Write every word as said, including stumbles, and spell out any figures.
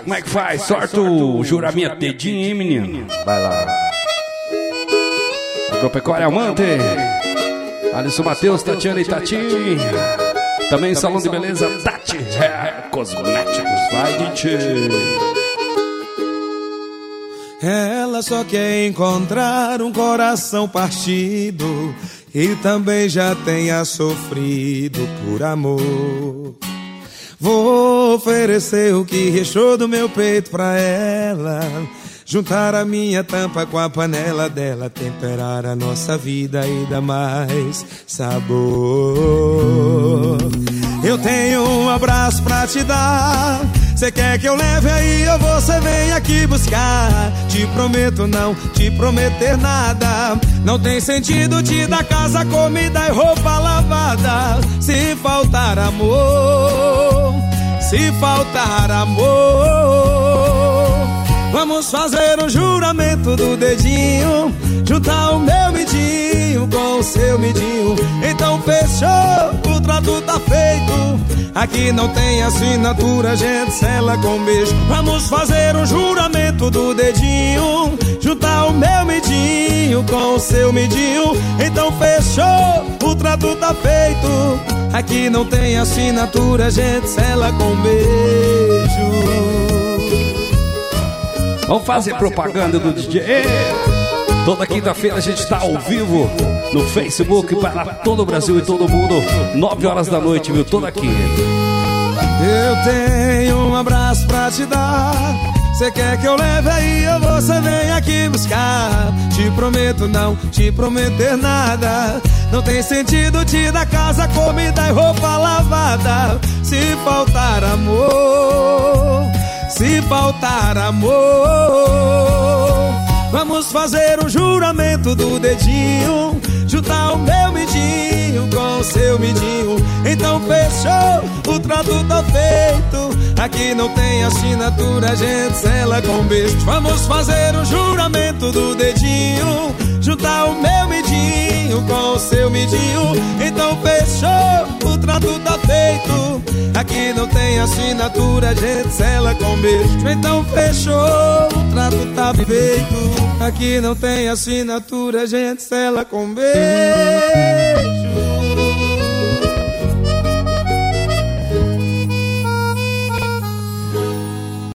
Como é que faz? Sorte o juramento, dedinho, hein, menino? Vai lá. Agropecuária Amante. Alisson Matheus, Tatiana e Tati. Também Salão de Beleza Tati. É, cosméticos. Vai, Diti. Ela só quer encontrar um coração partido e também já tenha sofrido por amor. Vou oferecer o que restou do meu peito pra ela, juntar a minha tampa com a panela dela, temperar a nossa vida e dar mais sabor. Eu tenho um abraço pra te dar, cê quer que eu leve aí ou você vem aqui buscar? Te prometo não te prometer nada, não tem sentido te dar casa, comida e roupa lavada. Se faltar amor, se faltar amor, vamos fazer um juramento do dedinho, juntar o meu midinho com o seu midinho. Então fechou, o trato tá feito, aqui não tem assinatura, a gente sela com beijo. Vamos fazer um juramento do dedinho, juntar o meu midinho com o seu midinho. Então fechou, o trato tá feito, aqui não tem assinatura, a gente sela com beijo. Vamos fazer propaganda do D J. Toda quinta-feira a gente está ao vivo no Facebook para todo o Brasil e todo mundo, nove horas da noite, viu? Toda aqui. Eu tenho um abraço pra te dar, cê quer que eu leve aí ou você vem aqui buscar? Te prometo não te prometer nada, não tem sentido te dar casa, comida e roupa lavada. Se faltar amor, se faltar amor, vamos fazer um juramento do dedinho, juntar o meu midinho com o seu midinho. Então fechou, o trato tá feito, aqui não tem assinatura, a gente sela com beijo. Vamos fazer um juramento do dedinho, juntar o meu midinho com o seu midinho. Então fechou, o trato tá feito, aqui não tem assinatura, a gente sela com beijo. Então fechou, o trato tá feito, aqui não tem assinatura, a gente sela com beijo.